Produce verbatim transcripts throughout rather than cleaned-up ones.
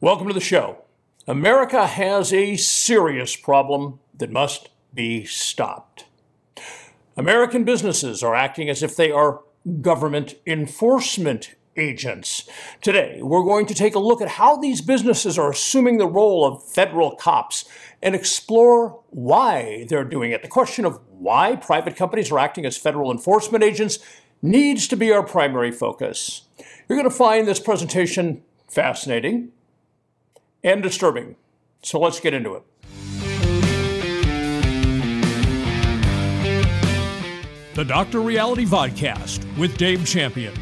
Welcome to the show. America has a serious problem that must be stopped. American businesses are acting as if they are government enforcement agents. Today, we're going to take a look at how these businesses are assuming the role of federal cops and explore why they're doing it. The question of why private companies are acting as federal enforcement agents needs to be our primary focus. You're going to find this presentation fascinating and disturbing. So let's get into it. The Doctor Reality Vodcast with Dave Champion.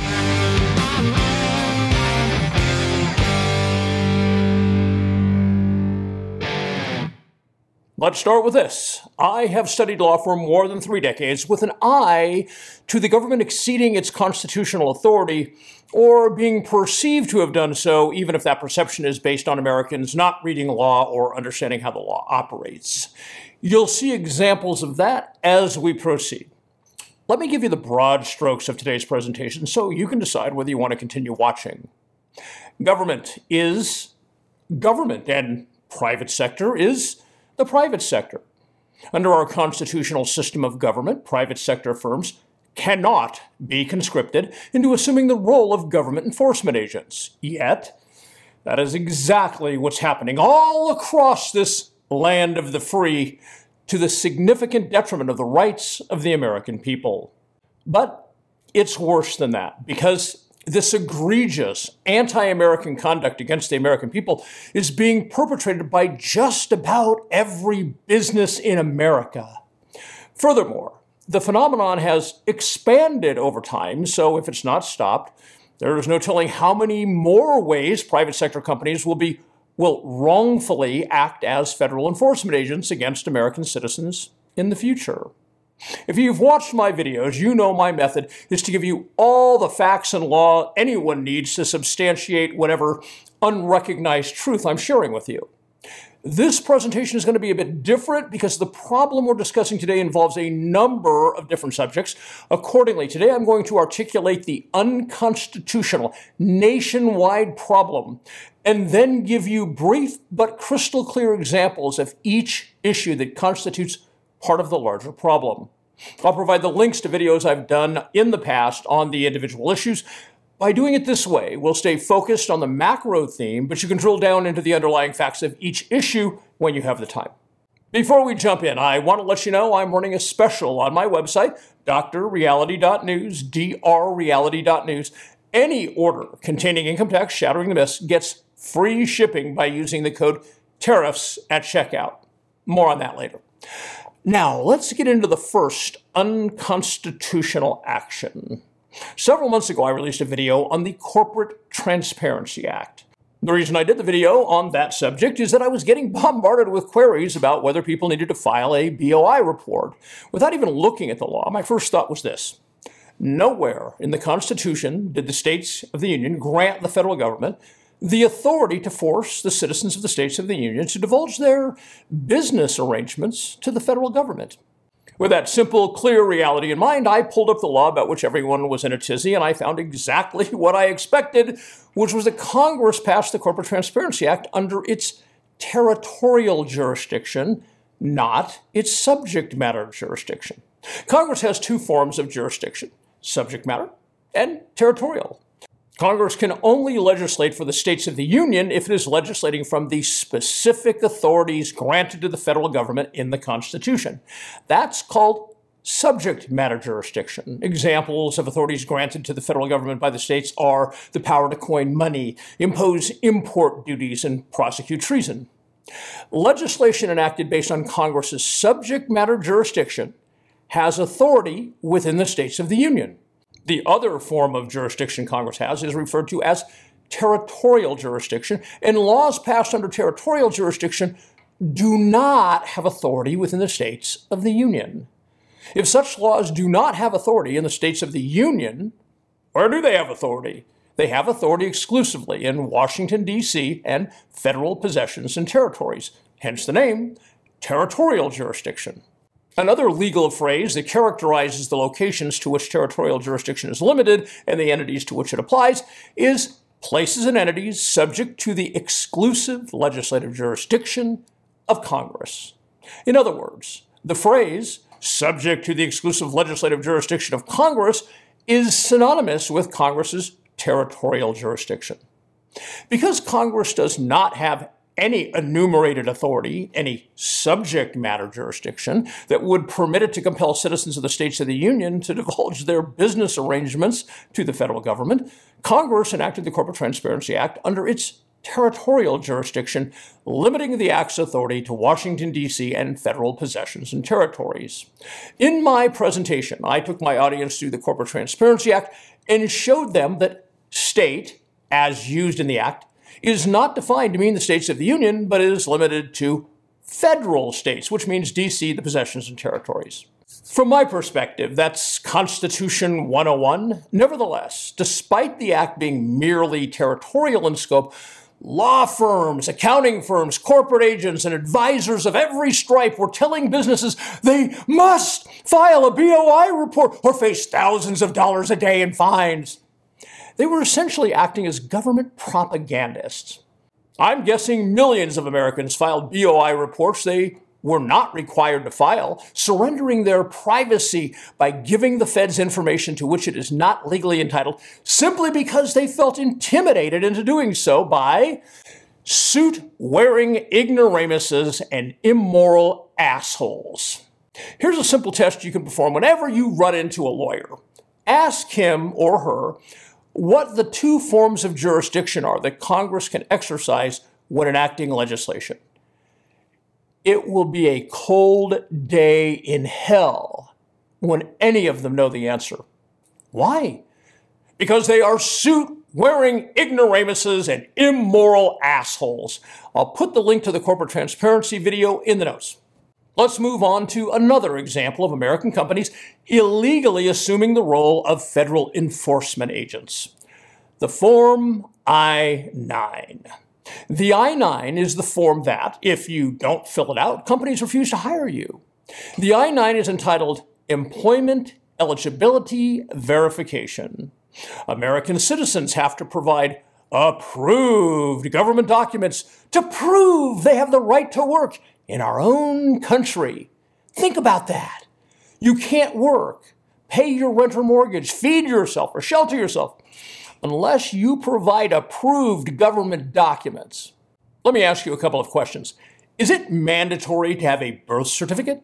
Let's start with this. I have studied law for more than three decades with an eye to the government exceeding its constitutional authority or being perceived to have done so, even if that perception is based on Americans not reading law or understanding how the law operates. You'll see examples of that as we proceed. Let me give you the broad strokes of today's presentation so you can decide whether you want to continue watching. Government is government, and private sector is the private sector. Under our constitutional system of government, private sector firms cannot be conscripted into assuming the role of government enforcement agents. Yet, that is exactly what's happening all across this land of the free, to the significant detriment of the rights of the American people. But it's worse than that, because this egregious anti-American conduct against the American people is being perpetrated by just about every business in America. Furthermore, the phenomenon has expanded over time, so if it's not stopped, there is no telling how many more ways private sector companies will be will wrongfully act as federal enforcement agents against American citizens in the future. If you've watched my videos, you know my method is to give you all the facts and law anyone needs to substantiate whatever unrecognized truth I'm sharing with you. This presentation is going to be a bit different because the problem we're discussing today involves a number of different subjects. Accordingly, today I'm going to articulate the unconstitutional nationwide problem and then give you brief but crystal clear examples of each issue that constitutes part of the larger problem. I'll provide the links to videos I've done in the past on the individual issues. By doing it this way, we'll stay focused on the macro theme, but you can drill down into the underlying facts of each issue when you have the time. Before we jump in, I want to let you know I'm running a special on my website, D R reality dot news, D R reality dot news. Any order containing income tax shattering the myths gets free shipping by using the code tariffs at checkout. More on that later. Now, let's get into the first unconstitutional action. Several months ago, I released a video on the Corporate Transparency Act. The reason I did the video on that subject is that I was getting bombarded with queries about whether people needed to file a B O I report. Without even looking at the law, my first thought was this. Nowhere in the Constitution did the states of the Union grant the federal government the authority to force the citizens of the states of the Union to divulge their business arrangements to the federal government. With that simple, clear reality in mind, I pulled up the law about which everyone was in a tizzy, and I found exactly what I expected, which was that Congress passed the Corporate Transparency Act under its territorial jurisdiction, not its subject matter jurisdiction. Congress has two forms of jurisdiction, subject matter and territorial. Congress can only legislate for the states of the Union if it is legislating from the specific authorities granted to the federal government in the Constitution. That's called subject matter jurisdiction. Examples of authorities granted to the federal government by the states are the power to coin money, impose import duties, and prosecute treason. Legislation enacted based on Congress's subject matter jurisdiction has authority within the states of the Union. The other form of jurisdiction Congress has is referred to as territorial jurisdiction, and laws passed under territorial jurisdiction do not have authority within the states of the Union. If such laws do not have authority in the states of the Union, where do they have authority? They have authority exclusively in Washington, D C and federal possessions and territories, hence the name, territorial jurisdiction. Another legal phrase that characterizes the locations to which territorial jurisdiction is limited and the entities to which it applies is places and entities subject to the exclusive legislative jurisdiction of Congress. In other words, the phrase, subject to the exclusive legislative jurisdiction of Congress, is synonymous with Congress's territorial jurisdiction. Because Congress does not have any enumerated authority, any subject matter jurisdiction that would permit it to compel citizens of the states of the Union to divulge their business arrangements to the federal government, Congress enacted the Corporate Transparency Act under its territorial jurisdiction, limiting the Act's authority to Washington, D C and federal possessions and territories. In my presentation, I took my audience through the Corporate Transparency Act and showed them that state, as used in the Act, is not defined to mean the states of the Union, but is limited to federal states, which means D C, the possessions and territories. From my perspective, that's Constitution one oh one. Nevertheless, despite the Act being merely territorial in scope, law firms, accounting firms, corporate agents, and advisors of every stripe were telling businesses they must file a B O I report or face thousands of dollars a day in fines. They were essentially acting as government propagandists. I'm guessing millions of Americans filed B O I reports they were not required to file, surrendering their privacy by giving the feds information to which it is not legally entitled, simply because they felt intimidated into doing so by suit-wearing ignoramuses and immoral assholes. Here's a simple test you can perform whenever you run into a lawyer. Ask him or her what the two forms of jurisdiction are that Congress can exercise when enacting legislation. It will be a cold day in hell when any of them know the answer. Why? Because they are suit-wearing ignoramuses and immoral assholes. I'll put the link to the corporate transparency video in the notes. Let's move on to another example of American companies illegally assuming the role of federal enforcement agents. The Form I nine. The I nine is the form that, if you don't fill it out, companies refuse to hire you. The I nine is entitled Employment Eligibility Verification. American citizens have to provide approved government documents to prove they have the right to work in our own country. Think about that. You can't work, pay your rent or mortgage, feed yourself, or shelter yourself unless you provide approved government documents. Let me ask you a couple of questions. Is it mandatory to have a birth certificate?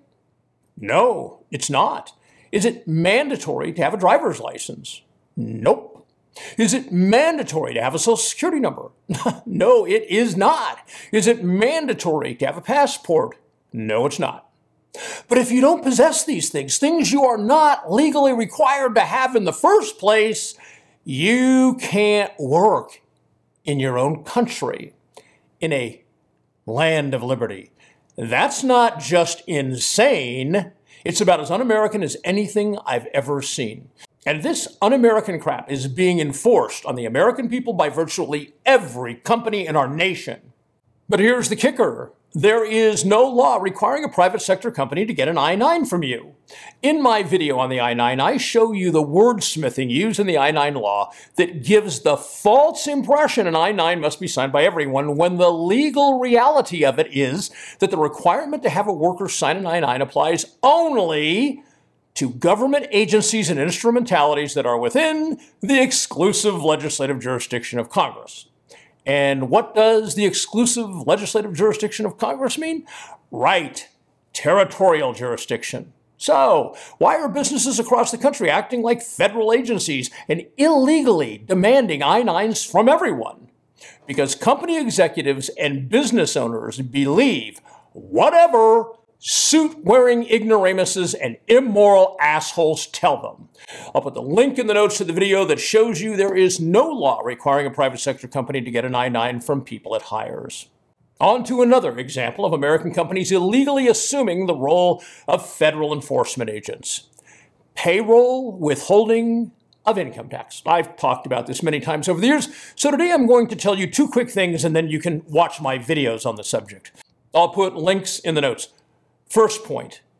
No, it's not. Is it mandatory to have a driver's license? Nope. Is it mandatory to have a social security number? No, it is not. Is it mandatory to have a passport? No, it's not. But if you don't possess these things, things you are not legally required to have in the first place, you can't work in your own country, in a land of liberty. That's not just insane. It's about as un-American as anything I've ever seen. And this un-American crap is being enforced on the American people by virtually every company in our nation. But here's the kicker. There is no law requiring a private sector company to get an I nine from you. In my video on the I nine, I show you the wordsmithing used in the I nine law that gives the false impression an I nine must be signed by everyone, when the legal reality of it is that the requirement to have a worker sign an I nine applies only to government agencies and instrumentalities that are within the exclusive legislative jurisdiction of Congress. And what does the exclusive legislative jurisdiction of Congress mean? Right, territorial jurisdiction. So, why are businesses across the country acting like federal agencies and illegally demanding I nines from everyone? Because company executives and business owners believe whatever suit-wearing ignoramuses and immoral assholes tell them. I'll put the link in the notes to the video that shows you there is no law requiring a private sector company to get an I nine from people it hires. On to another example of American companies illegally assuming the role of federal enforcement agents. Payroll withholding of income tax. I've talked about this many times over the years, so today I'm going to tell you two quick things and then you can watch my videos on the subject. I'll put links in the notes. First point,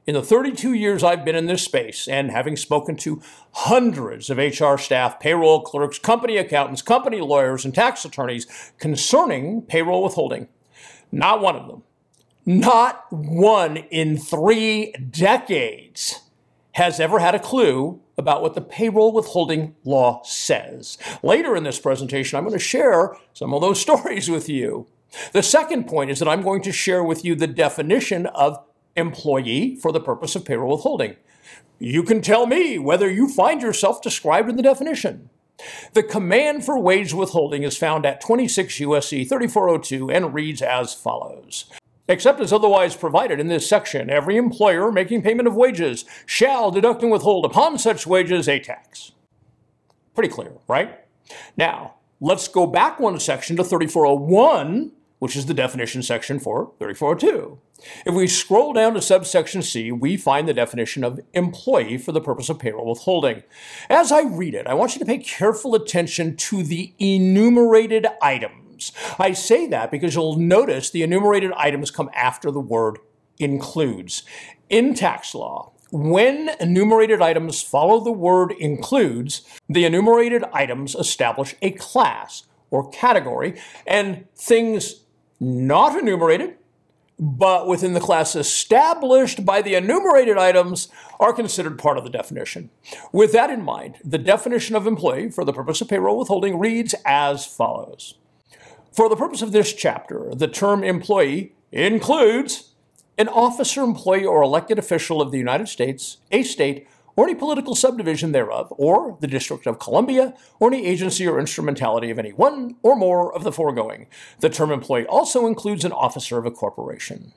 In the thirty-two years I've been in this space, and having spoken to hundreds of H R staff, payroll clerks, company accountants, company lawyers, and tax attorneys concerning payroll withholding, not one of them, not one in three decades has ever had a clue about what the payroll withholding law says. Later in this presentation, I'm going to share some of those stories with you. The second point is that I'm going to share with you the definition of employee for the purpose of payroll withholding. You can tell me whether you find yourself described in the definition. The command for wage withholding is found at twenty-six U S C thirty-four oh two and reads as follows. Except as otherwise provided in this section, every employer making payment of wages shall deduct and withhold upon such wages a tax. Pretty clear, right? Now, let's go back one section to thirty-four oh one, which is the definition section for thirty-four oh two. If we scroll down to subsection C, we find the definition of employee for the purpose of payroll withholding. As I read it, I want you to pay careful attention to the enumerated items. I say that because you'll notice the enumerated items come after the word includes. In tax law, when enumerated items follow the word includes, the enumerated items establish a class or category, and things not enumerated but within the class established by the enumerated items are considered part of the definition. With that in mind, the definition of employee for the purpose of payroll withholding reads as follows. For the purpose of this chapter, the term employee includes an officer, employee, or elected official of the United States, a state, or any political subdivision thereof, or the District of Columbia, or any agency or instrumentality of any one or more of the foregoing. The term employee also includes an officer of a corporation.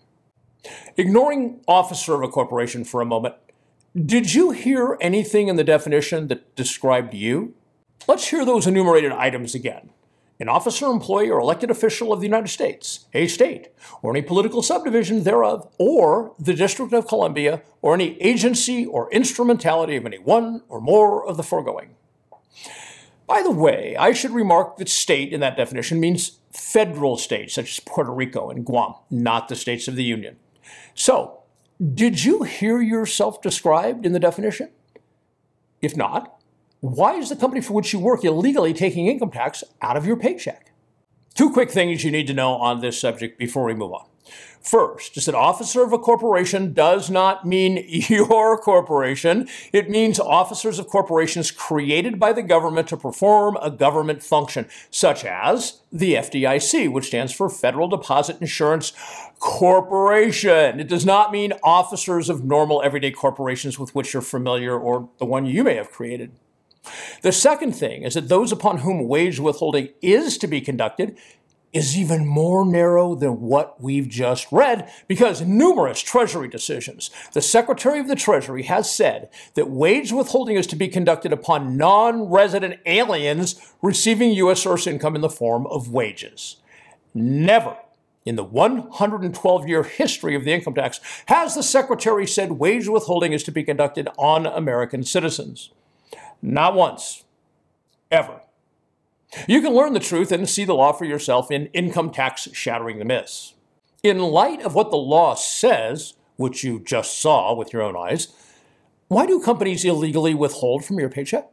Ignoring officer of a corporation for a moment, did you hear anything in the definition that described you? Let's hear those enumerated items again. An officer, employee, or elected official of the United States, a state, or any political subdivision thereof, or the District of Columbia, or any agency or instrumentality of any one or more of the foregoing. By the way, I should remark that state in that definition means federal states, such as Puerto Rico and Guam, not the states of the Union. So, did you hear yourself described in the definition? If not, why is the company for which you work illegally taking income tax out of your paycheck? Two quick things you need to know on this subject before we move on. First, is that officer of a corporation does not mean your corporation. It means officers of corporations created by the government to perform a government function, such as the F D I C, which stands for Federal Deposit Insurance Corporation. It does not mean officers of normal everyday corporations with which you're familiar or the one you may have created. The second thing is that those upon whom wage withholding is to be conducted is even more narrow than what we've just read, because numerous Treasury decisions, the Secretary of the Treasury has said that wage withholding is to be conducted upon non-resident aliens receiving U S source income in the form of wages. Never in the one hundred twelve year history of the income tax has the Secretary said wage withholding is to be conducted on American citizens. Not once. Ever. You can learn the truth and see the law for yourself in Income Tax Shattering the Myths. In light of what the law says, which you just saw with your own eyes, why do companies illegally withhold from your paycheck?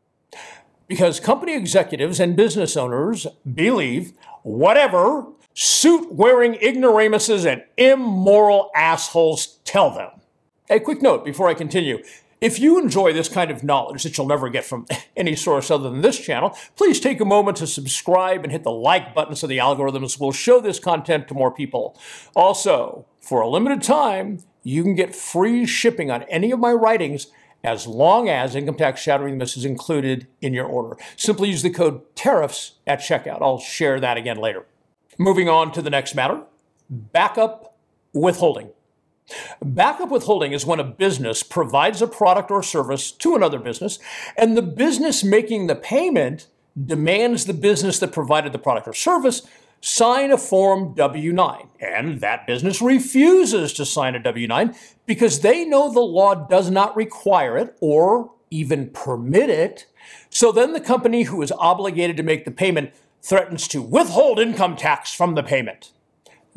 Because company executives and business owners believe whatever suit-wearing ignoramuses and immoral assholes tell them. A quick note before I continue. If you enjoy this kind of knowledge that you'll never get from any source other than this channel, please take a moment to subscribe and hit the like button so the algorithms will show this content to more people. Also, for a limited time, you can get free shipping on any of my writings as long as Income Tax Shattering the Myths is included in your order. Simply use the code TARIFS at checkout. I'll share that again later. Moving on to the next matter, backup withholding. Backup withholding is when a business provides a product or service to another business, and the business making the payment demands the business that provided the product or service sign a Form W nine, and that business refuses to sign a W nine because they know the law does not require it or even permit it. So then the company who is obligated to make the payment threatens to withhold income tax from the payment.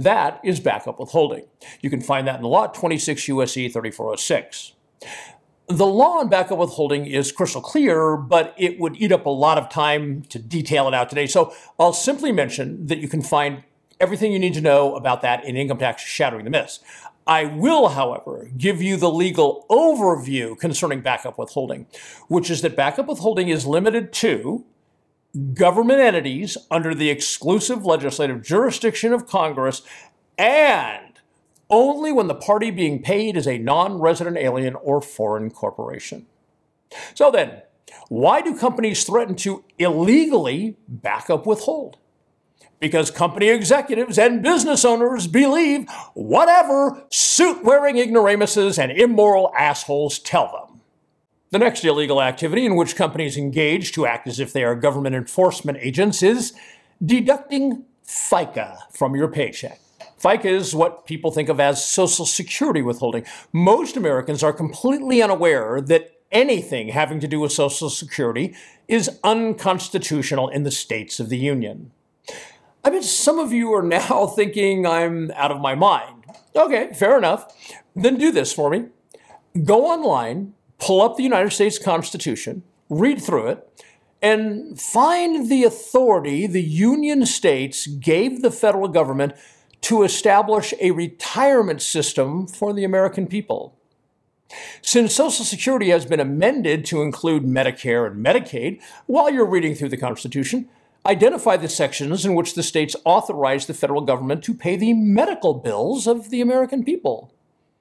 That is backup withholding. You can find that in the law at twenty-six U S C thirty-four oh six. The law on backup withholding is crystal clear, but it would eat up a lot of time to detail it out today. So I'll simply mention that you can find everything you need to know about that in Income Tax Shattering the Myths. I will, however, give you the legal overview concerning backup withholding, which is that backup withholding is limited to government entities under the exclusive legislative jurisdiction of Congress, and only when the party being paid is a non-resident alien or foreign corporation. So then, why do companies threaten to illegally backup withhold? Because company executives and business owners believe whatever suit-wearing ignoramuses and immoral assholes tell them. The next illegal activity in which companies engage to act as if they are government enforcement agents is deducting FICA from your paycheck. FICA is what people think of as Social Security withholding. Most Americans are completely unaware that anything having to do with Social Security is unconstitutional in the states of the Union. I bet some of you are now thinking I'm out of my mind. Okay, fair enough. Then do this for me. Go online, pull up the United States Constitution, read through it, and find the authority the Union states gave the federal government to establish a retirement system for the American people. Since Social Security has been amended to include Medicare and Medicaid, while you're reading through the Constitution, identify the sections in which the states authorize the federal government to pay the medical bills of the American people.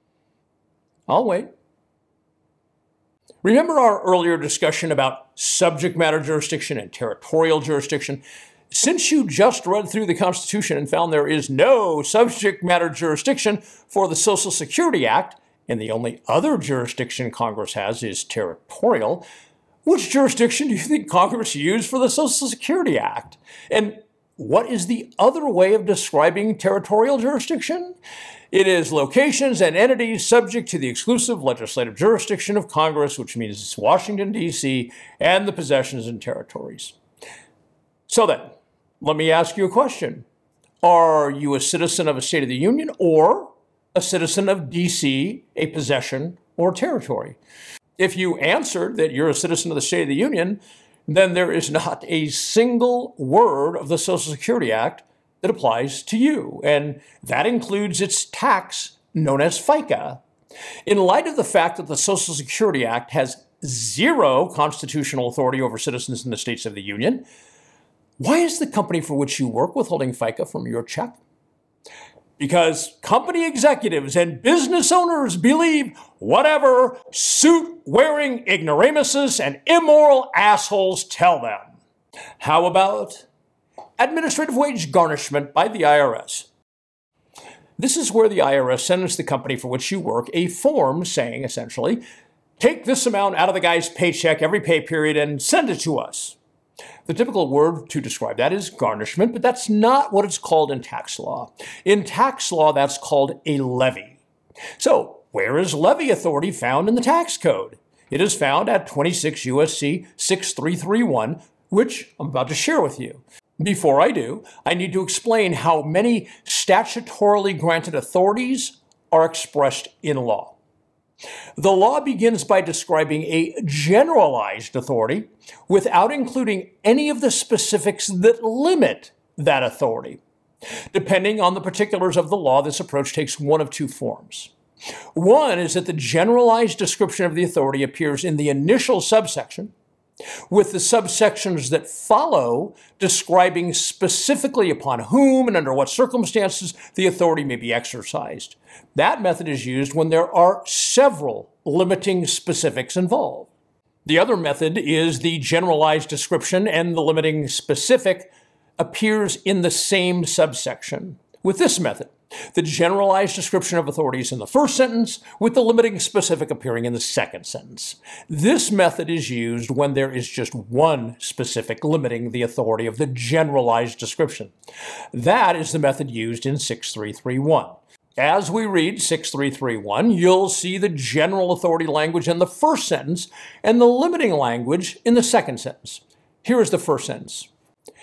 I'll wait. Remember our earlier discussion about subject matter jurisdiction and territorial jurisdiction? Since you just read through the Constitution and found there is no subject matter jurisdiction for the Social Security Act, and the only other jurisdiction Congress has is territorial, which jurisdiction do you think Congress used for the Social Security Act? And what is the other way of describing territorial jurisdiction? It is locations and entities subject to the exclusive legislative jurisdiction of Congress, which means it's Washington, D C, and the possessions and territories. So then, let me ask you a question. Are you a citizen of a state of the Union or a citizen of D C, a possession or territory? If you answered that you're a citizen of the state of the Union, then there is not a single word of the Social Security Act that applies to you, and that includes its tax known as FICA. In light of the fact that the Social Security Act has zero constitutional authority over citizens in the states of the Union, why is the company for which you work withholding FICA from your check? Because company executives and business owners believe whatever suit-wearing ignoramuses and immoral assholes tell them. How about administrative wage garnishment by the I R S? This is where the I R S sends the company for which you work a form saying, essentially, take this amount out of the guy's paycheck every pay period and send it to us. The typical word to describe that is garnishment, but that's not what it's called in tax law. In tax law, that's called a levy. So, where is levy authority found in the tax code? It is found at twenty-six U S C sixty-three thirty-one, which I'm about to share with you. Before I do, I need to explain how many statutorily granted authorities are expressed in law. The law begins by describing a generalized authority without including any of the specifics that limit that authority. Depending on the particulars of the law, this approach takes one of two forms. One is that the generalized description of the authority appears in the initial subsection, with the subsections that follow describing specifically upon whom and under what circumstances the authority may be exercised. That method is used when there are several limiting specifics involved. The other method is the generalized description, and the limiting specific appears in the same subsection. With this method, the generalized description of authorities in the first sentence, with the limiting specific appearing in the second sentence. This method is used when there is just one specific limiting the authority of the generalized description. That is the method used in sixty-three thirty-one. As we read sixty-three thirty-one, you'll see the general authority language in the first sentence and the limiting language in the second sentence. Here is the first sentence.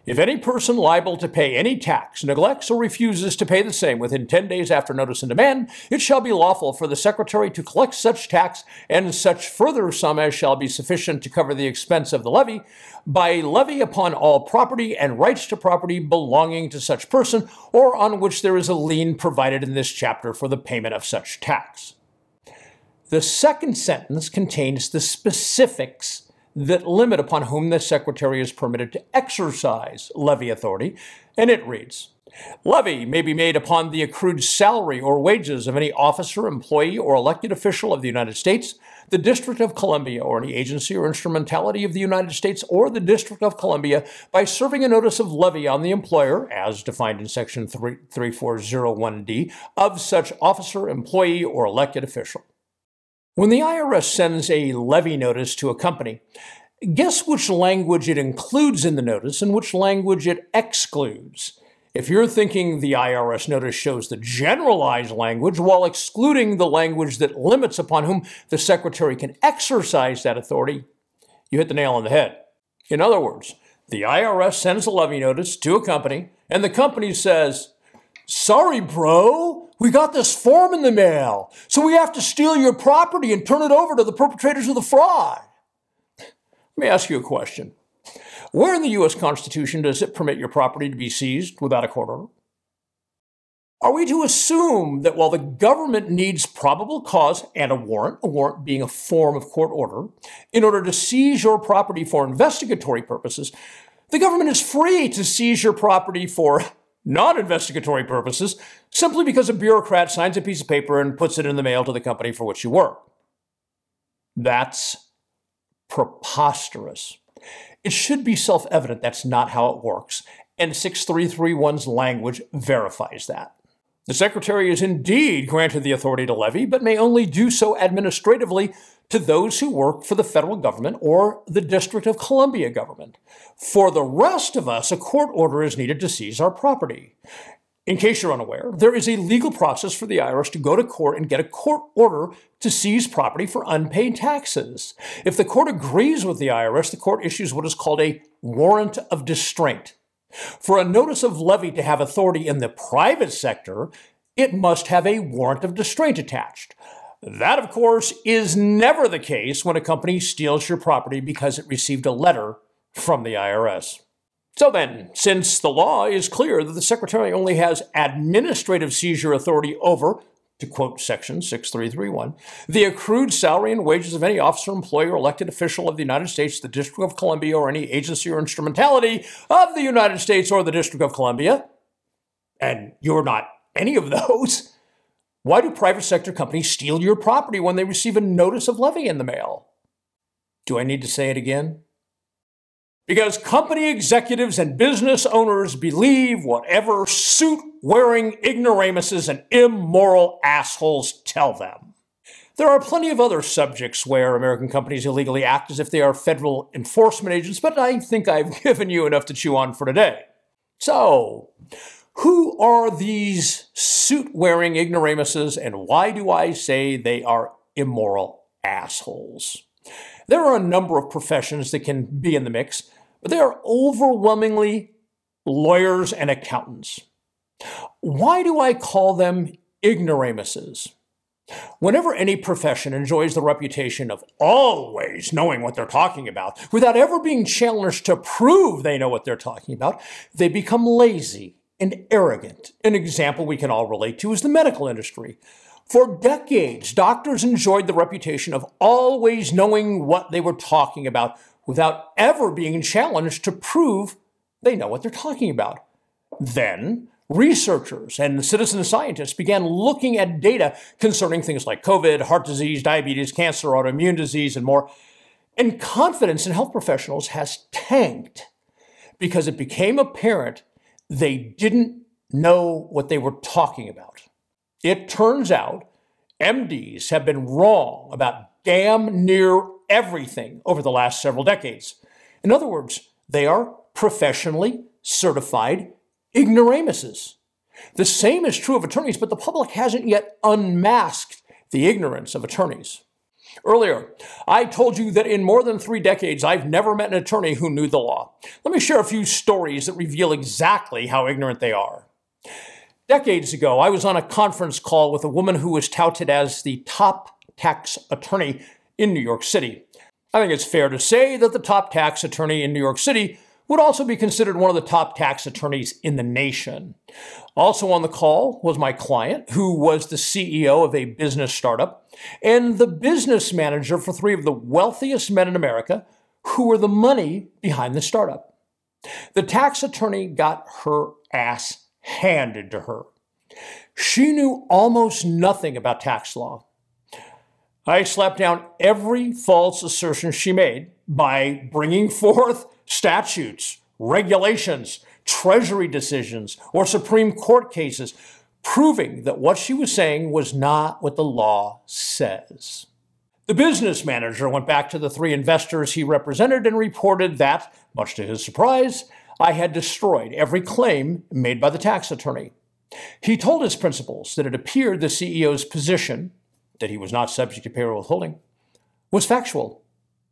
If any person liable to pay any tax neglects or refuses to pay the same within ten days after notice and demand, it shall be lawful for the Secretary to collect such tax and such further sum as shall be sufficient to cover the expense of the levy by levy upon all property and rights to property belonging to such person or on which there is a lien provided in this chapter for the payment of such tax. The second sentence contains the specifics that limit upon whom the Secretary is permitted to exercise levy authority, and it reads, levy may be made upon the accrued salary or wages of any officer, employee, or elected official of the United States, the District of Columbia, or any agency or instrumentality of the United States or the District of Columbia by serving a notice of levy on the employer, as defined in Section three four zero one D, of such officer, employee, or elected official. When the I R S sends a levy notice to a company, guess which language it includes in the notice and which language it excludes. If you're thinking the I R S notice shows the generalized language while excluding the language that limits upon whom the Secretary can exercise that authority, you hit the nail on the head. In other words, the I R S sends a levy notice to a company, and the company says, sorry, bro, we got this form in the mail, so we have to steal your property and turn it over to the perpetrators of the fraud. Let me ask you a question. Where in the U S Constitution does it permit your property to be seized without a court order? Are we to assume that while the government needs probable cause and a warrant, a warrant being a form of court order, in order to seize your property for investigatory purposes, the government is free to seize your property for non-investigatory purposes simply because a bureaucrat signs a piece of paper and puts it in the mail to the company for which you work? That's preposterous. It should be self-evident that's not how it works, and sixty-three thirty-one's language verifies that. The Secretary is indeed granted the authority to levy, but may only do so administratively to those who work for the federal government or the District of Columbia government. For the rest of us, a court order is needed to seize our property. In case you're unaware, there is a legal process for the I R S to go to court and get a court order to seize property for unpaid taxes. If the court agrees with the I R S, the court issues what is called a warrant of distraint. For a notice of levy to have authority in the private sector, it must have a warrant of distraint attached. That, of course, is never the case when a company steals your property because it received a letter from the I R S. So then, since the law is clear that the Secretary only has administrative seizure authority over, to quote Section sixty-three thirty-one, the accrued salary and wages of any officer, employee, or elected official of the United States, the District of Columbia, or any agency or instrumentality of the United States or the District of Columbia, and you're not any of those, why do private sector companies steal your property when they receive a notice of levy in the mail? Do I need to say it again? Because company executives and business owners believe whatever suit-wearing ignoramuses and immoral assholes tell them. There are plenty of other subjects where American companies illegally act as if they are federal enforcement agents, but I think I've given you enough to chew on for today. So, who are these suit-wearing ignoramuses, and why do I say they are immoral assholes? There are a number of professions that can be in the mix, but they are overwhelmingly lawyers and accountants. Why do I call them ignoramuses? Whenever any profession enjoys the reputation of always knowing what they're talking about, without ever being challenged to prove they know what they're talking about, they become lazy and arrogant. An example we can all relate to is the medical industry. For decades, doctors enjoyed the reputation of always knowing what they were talking about without ever being challenged to prove they know what they're talking about. Then, researchers and citizen scientists began looking at data concerning things like COVID, heart disease, diabetes, cancer, autoimmune disease, and more, and confidence in health professionals has tanked because it became apparent they didn't know what they were talking about. It turns out M Ds have been wrong about damn near everything over the last several decades. In other words, they are professionally certified ignoramuses. The same is true of attorneys, but the public hasn't yet unmasked the ignorance of attorneys. Earlier, I told you that in more than three decades, I've never met an attorney who knew the law. Let me share a few stories that reveal exactly how ignorant they are. Decades ago, I was on a conference call with a woman who was touted as the top tax attorney in New York City. I think it's fair to say that the top tax attorney in New York City would also be considered one of the top tax attorneys in the nation. Also on the call was my client, who was the C E O of a business startup and the business manager for three of the wealthiest men in America who were the money behind the startup. The tax attorney got her ass handed to her. She knew almost nothing about tax law. I slapped down every false assertion she made by bringing forth statutes, regulations, Treasury decisions, or Supreme Court cases, proving that what she was saying was not what the law says. The business manager went back to the three investors he represented and reported that, much to his surprise, I had destroyed every claim made by the tax attorney. He told his principals that it appeared the C E O's position, that he was not subject to payroll withholding, was factual.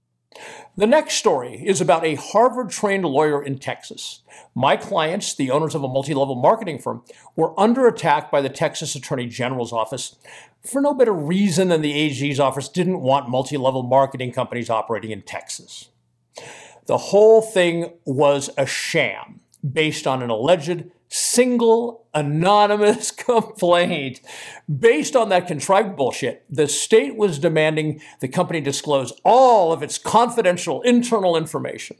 The next story is about a Harvard-trained lawyer in Texas. My clients, the owners of a multi-level marketing firm, were under attack by the Texas Attorney General's office for no better reason than the A G's office didn't want multi-level marketing companies operating in Texas. The whole thing was a sham based on an alleged single anonymous complaint. Based on that contrived bullshit, the state was demanding the company disclose all of its confidential internal information.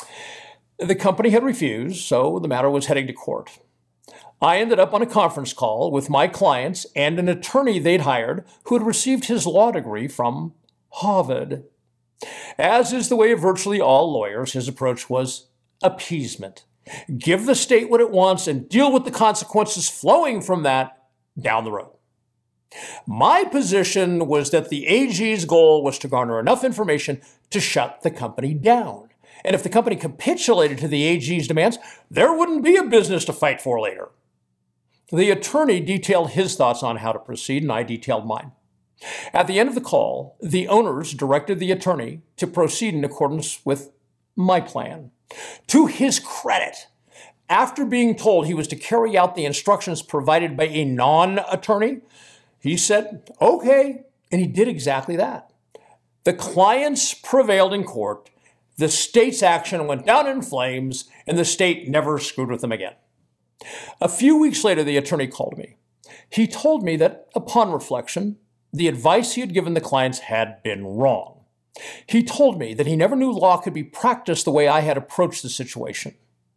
The company had refused, so the matter was heading to court. I ended up on a conference call with my clients and an attorney they'd hired who had received his law degree from Harvard. As is the way of virtually all lawyers, his approach was appeasement. Give the state what it wants and deal with the consequences flowing from that down the road. My position was that the A G's goal was to garner enough information to shut the company down. And if the company capitulated to the A G's demands, there wouldn't be a business to fight for later. The attorney detailed his thoughts on how to proceed, and I detailed mine. At the end of the call, the owners directed the attorney to proceed in accordance with my plan. To his credit, after being told he was to carry out the instructions provided by a non-attorney, he said, okay, and he did exactly that. The clients prevailed in court, the state's action went down in flames, and the state never screwed with them again. A few weeks later, the attorney called me. He told me that, upon reflection, the advice he had given the clients had been wrong. He told me that he never knew law could be practiced the way I had approached the situation.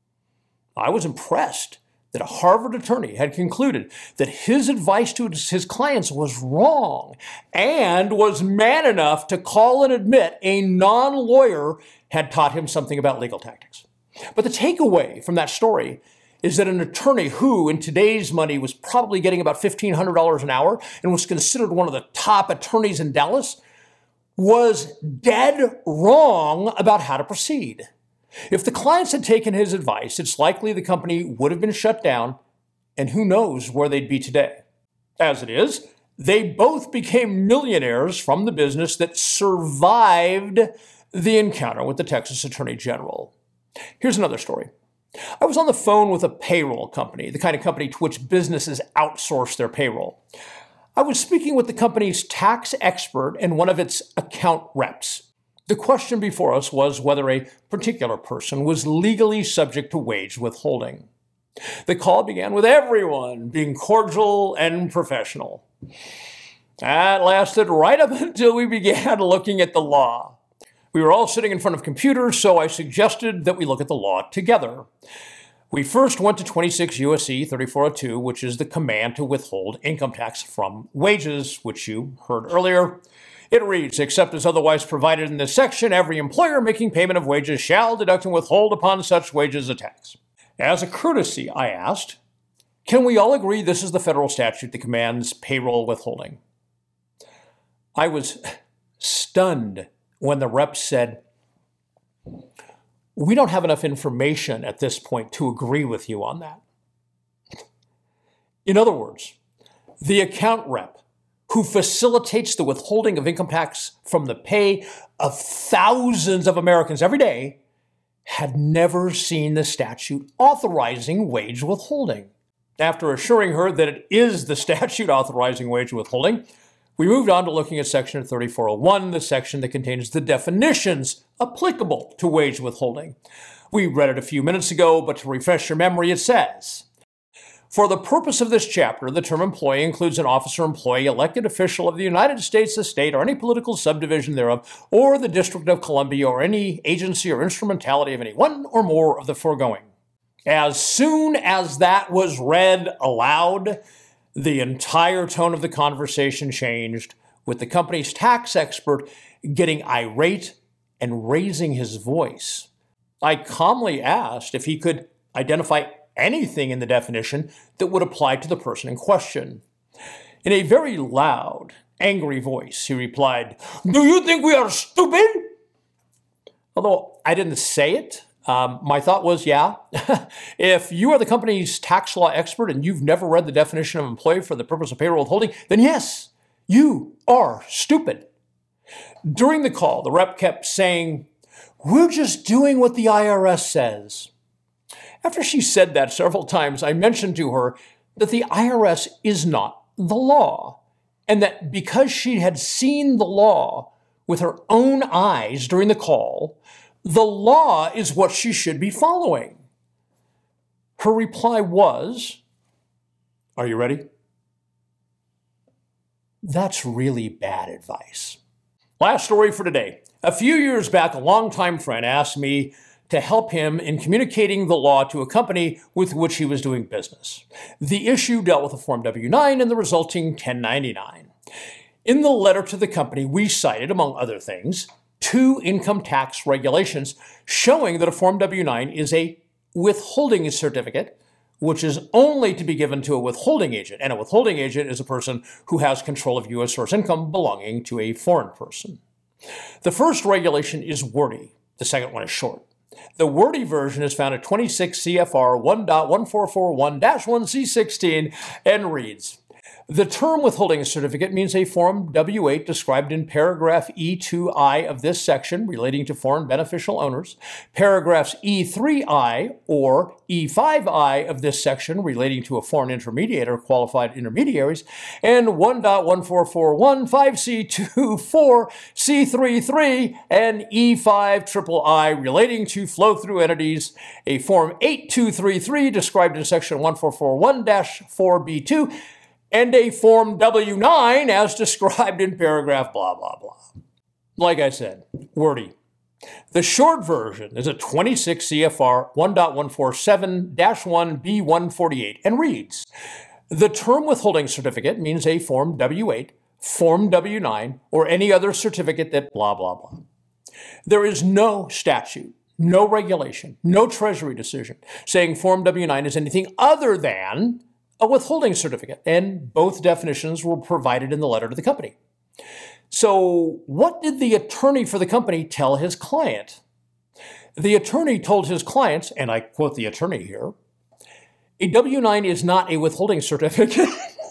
I was impressed that a Harvard attorney had concluded that his advice to his clients was wrong and was man enough to call and admit a non-lawyer had taught him something about legal tactics. But the takeaway from that story is that an attorney who, in today's money, was probably getting about fifteen hundred dollars an hour and was considered one of the top attorneys in Dallas was dead wrong about how to proceed. If the clients had taken his advice, it's likely the company would have been shut down, and who knows where they'd be today. As it is, they both became millionaires from the business that survived the encounter with the Texas Attorney General. Here's another story. I was on the phone with a payroll company, the kind of company to which businesses outsource their payroll. I was speaking with the company's tax expert and one of its account reps. The question before us was whether a particular person was legally subject to wage withholding. The call began with everyone being cordial and professional. That lasted right up until we began looking at the law. We were all sitting in front of computers, so I suggested that we look at the law together. We first went to twenty-six U S C thirty-four oh two, which is the command to withhold income tax from wages, which you heard earlier. It reads, except as otherwise provided in this section, every employer making payment of wages shall deduct and withhold upon such wages a tax. As a courtesy, I asked, can we all agree this is the federal statute that commands payroll withholding? I was stunned when the rep said, we don't have enough information at this point to agree with you on that. In other words, the account rep, who facilitates the withholding of income tax from the pay of thousands of Americans every day, had never seen the statute authorizing wage withholding. After assuring her that it is the statute authorizing wage withholding, we moved on to looking at Section thirty-four oh one, the section that contains the definitions applicable to wage withholding. We read it a few minutes ago, but to refresh your memory, it says, for the purpose of this chapter, the term employee includes an officer, employee, elected official of the United States, the state, or any political subdivision thereof, or the District of Columbia, or any agency or instrumentality of any one or more of the foregoing. As soon as that was read aloud, the entire tone of the conversation changed, with the company's tax expert getting irate and raising his voice. I calmly asked if he could identify anything in the definition that would apply to the person in question. In a very loud, angry voice, he replied, "Do you think we are stupid?" Although I didn't say it, um, my thought was, yeah, if you are the company's tax law expert and you've never read the definition of employee for the purpose of payroll withholding, then yes, you are stupid. During the call, the rep kept saying, "We're just doing what the I R S says." After she said that several times, I mentioned to her that the I R S is not the law, and that because she had seen the law with her own eyes during the call, the law is what she should be following. Her reply was, are you ready? That's really bad advice. Last story for today. A few years back, a longtime friend asked me to help him in communicating the law to a company with which he was doing business. The issue dealt with a Form W nine and the resulting ten ninety-nine. In the letter to the company, we cited, among other things, two income tax regulations showing that a Form W nine is a withholding certificate, which is only to be given to a withholding agent. And a withholding agent is a person who has control of U S source income belonging to a foreign person. The first regulation is wordy. The second one is short. The wordy version is found at twenty-six C F R one point one four four one dash one C sixteen and reads, the term withholding certificate means a Form W eight described in paragraph E two I of this section relating to foreign beneficial owners, paragraphs E three I or E five I of this section relating to a foreign intermediate or qualified intermediaries, and one point one four four one five C twenty-four C thirty-three and E five I I I relating to flow-through entities, a Form eight two three three described in section one four four one dash four B two, and a Form W nine as described in paragraph blah, blah, blah. Like I said, wordy. The short version is at twenty-six C F R one point one four seven dash one B one forty-eight and reads, the term withholding certificate means a Form W eight, Form W nine, or any other certificate that blah, blah, blah. There is no statute, no regulation, no Treasury decision saying Form W nine is anything other than a withholding certificate, and both definitions were provided in the letter to the company. So what did the attorney for the company tell his client? The attorney told his clients, and I quote the attorney here, a W nine is not a withholding certificate.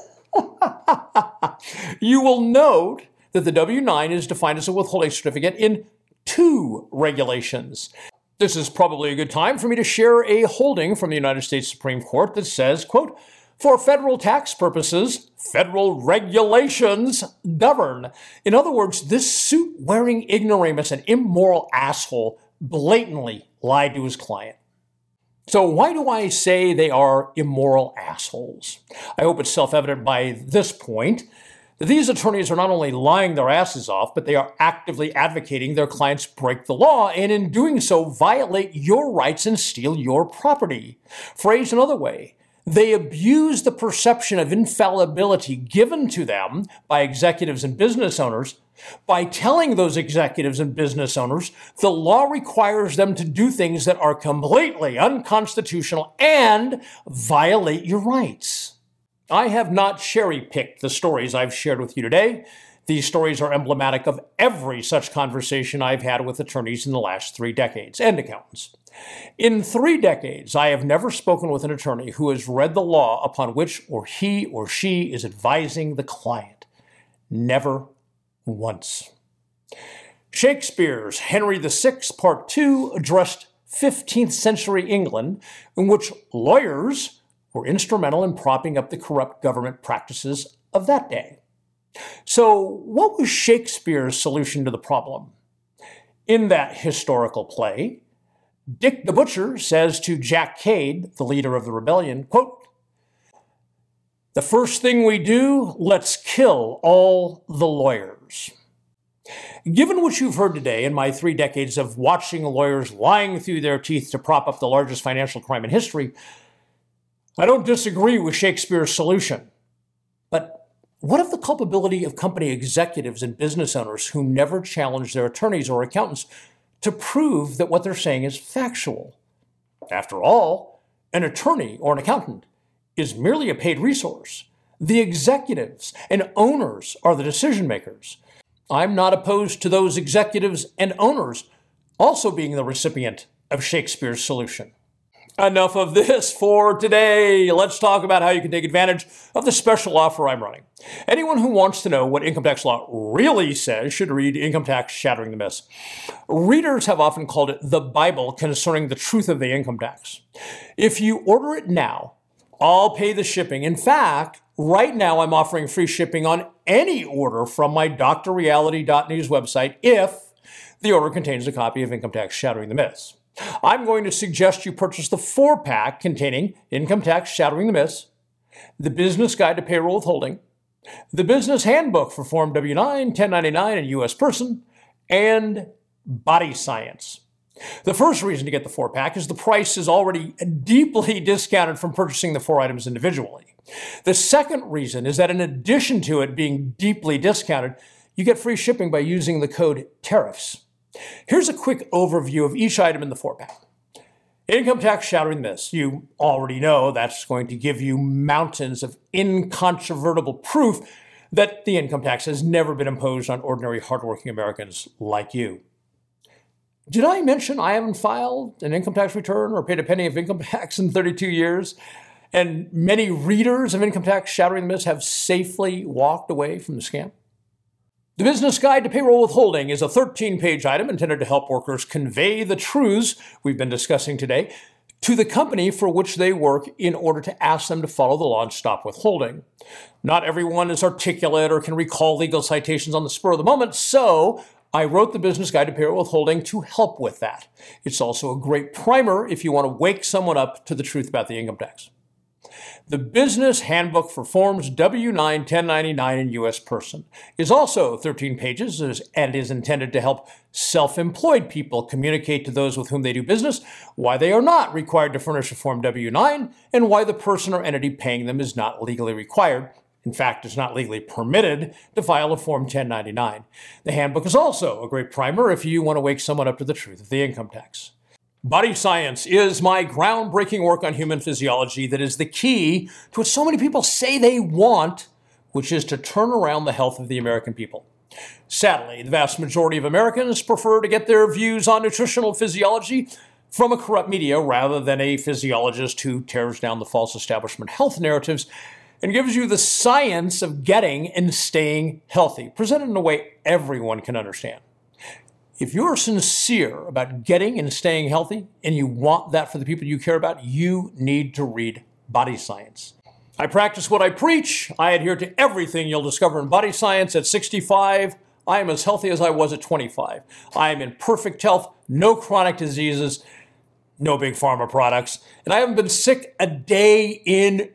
You will note that the W nine is defined as a withholding certificate in two regulations. This is probably a good time for me to share a holding from the United States Supreme Court that says, quote, for federal tax purposes, federal regulations govern. In other words, this suit-wearing ignoramus and immoral asshole blatantly lied to his client. So why do I say they are immoral assholes? I hope it's self-evident by this point that these attorneys are not only lying their asses off, but they are actively advocating their clients break the law, and in doing so violate your rights and steal your property. Phrased another way, they abuse the perception of infallibility given to them by executives and business owners by telling those executives and business owners the law requires them to do things that are completely unconstitutional and violate your rights. I have not cherry-picked the stories I've shared with you today. These stories are emblematic of every such conversation I've had with attorneys in the last three decades and accountants. In three decades, I have never spoken with an attorney who has read the law upon which or he or she is advising the client. Never once. Shakespeare's Henry the Sixth, Part Two, addressed fifteenth century England, in which lawyers were instrumental in propping up the corrupt government practices of that day. So, what was Shakespeare's solution to the problem? In that historical play, Dick the Butcher says to Jack Cade, the leader of the rebellion, quote, "The first thing we do, let's kill all the lawyers." Given what you've heard today in my three decades of watching lawyers lying through their teeth to prop up the largest financial crime in history, I don't disagree with Shakespeare's solution. But what of the culpability of company executives and business owners who never challenge their attorneys or accountants to prove that what they're saying is factual? After all, an attorney or an accountant is merely a paid resource. The executives and owners are the decision makers. I'm not opposed to those executives and owners also being the recipient of Shakespeare's solution. Enough of this for today. Let's talk about how you can take advantage of the special offer I'm running. Anyone who wants to know what income tax law really says should read Income Tax Shattering the Myths. Readers have often called it the Bible concerning the truth of the income tax. If you order it now, I'll pay the shipping. In fact, right now I'm offering free shipping on any order from my D R reality dot news website if the order contains a copy of Income Tax Shattering the Myths. I'm going to suggest you purchase the four-pack containing Income Tax Shattering the Myths, the Business Guide to Payroll Withholding, the Business Handbook for Form W nine, ten ninety-nine, and U S Person, and Body Science. The first reason to get the four-pack is the price is already deeply discounted from purchasing the four items individually. The second reason is that in addition to it being deeply discounted, you get free shipping by using the code TARIFS. Here's a quick overview of each item in the four-pack. Income Tax Shattering the Myths. You already know that's going to give you mountains of incontrovertible proof that the income tax has never been imposed on ordinary hardworking Americans like you. Did I mention I haven't filed an income tax return or paid a penny of income tax in thirty-two years? And many readers of Income Tax Shattering the Myths have safely walked away from the scam? The Business Guide to Payroll Withholding is a thirteen-page item intended to help workers convey the truths we've been discussing today to the company for which they work in order to ask them to follow the law and stop withholding. Not everyone is articulate or can recall legal citations on the spur of the moment, so I wrote the Business Guide to Payroll Withholding to help with that. It's also a great primer if you want to wake someone up to the truth about the income tax. The Business Handbook for Forms W nine, ten ninety-nine, and U S Person is also thirteen pages and is intended to help self-employed people communicate to those with whom they do business why they are not required to furnish a Form W nine and why the person or entity paying them is not legally required. In fact, it's not legally permitted to file a Form ten ninety-nine. The handbook is also a great primer if you want to wake someone up to the truth of the income tax. Body Science is my groundbreaking work on human physiology that is the key to what so many people say they want, which is to turn around the health of the American people. Sadly, the vast majority of Americans prefer to get their views on nutritional physiology from a corrupt media rather than a physiologist who tears down the false establishment health narratives and gives you the science of getting and staying healthy, presented in a way everyone can understand. If you're sincere about getting and staying healthy, and you want that for the people you care about, you need to read Body Science. I practice what I preach. I adhere to everything you'll discover in Body Science. At sixty-five, I am as healthy as I was at twenty-five. I am in perfect health, no chronic diseases, no big pharma products, and I haven't been sick a day in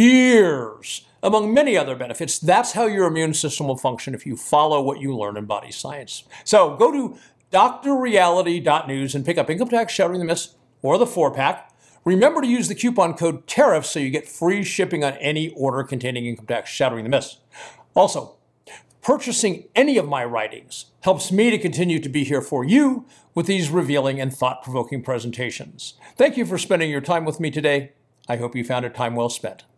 years, among many other benefits. That's how your immune system will function if you follow what you learn in Body Science. So go to D R reality dot news and pick up Income Tax Shattering the Myths or the four-pack. Remember to use the coupon code TARIFS so you get free shipping on any order containing Income Tax Shattering the Myths. Also, purchasing any of my writings helps me to continue to be here for you with these revealing and thought-provoking presentations. Thank you for spending your time with me today. I hope you found it time well spent.